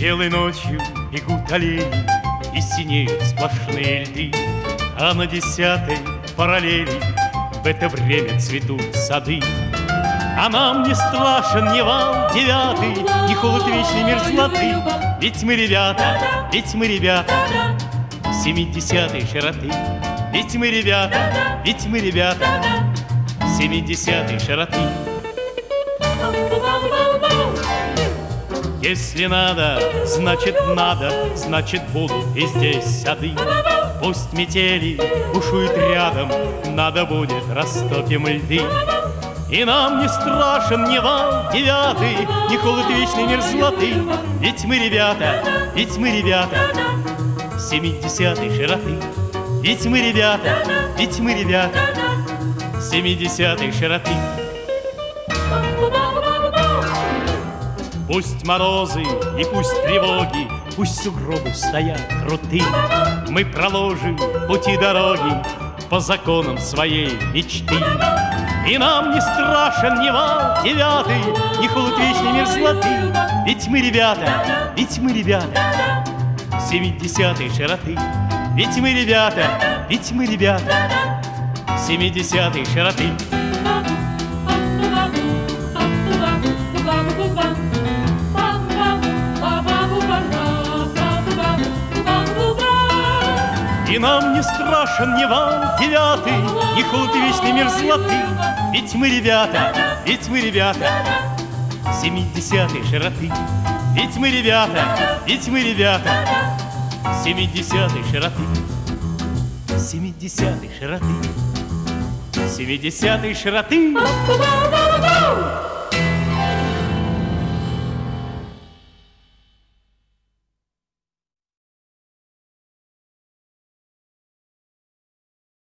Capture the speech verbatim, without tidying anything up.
Белой ночью бегут олени, и синеют сплошные льды, а на десятой параллели в это время цветут сады. А нам не страшен ни вал девятый, ни холод вечной мерзлоты, ведь мы ребята, ведь мы ребята семидесятой широты. Ведь мы ребята, ведь мы ребята семидесятой широты. Если надо, значит надо, значит будут и здесь сады. Пусть метели бушуют рядом, надо будет растопим льды. И нам не страшен ни вал девятый, ни холод вечной мерзлоты, ведь мы ребята, ведь мы ребята семидесятой широты. Ведь мы ребята, ведь мы ребята семидесятой широты. Пусть морозы и пусть тревоги, пусть сугробы стоят круты, мы проложим пути дороги по законам своей мечты. И нам не страшен ни вал девятый, ни холод вечной мерзлоты, ведь мы ребята, ведь мы ребята семидесятой широты. Ведь мы ребята, ведь мы ребята семидесятой широты. И нам не страшен ни вал девятый, ни холод вечной мерзлоты, ведь мы ребята, ведь мы ребята семидесятой широты. Ведь мы ребята, ведь мы ребята семидесятой широты. Семидесятой широты. Семидесятой широты.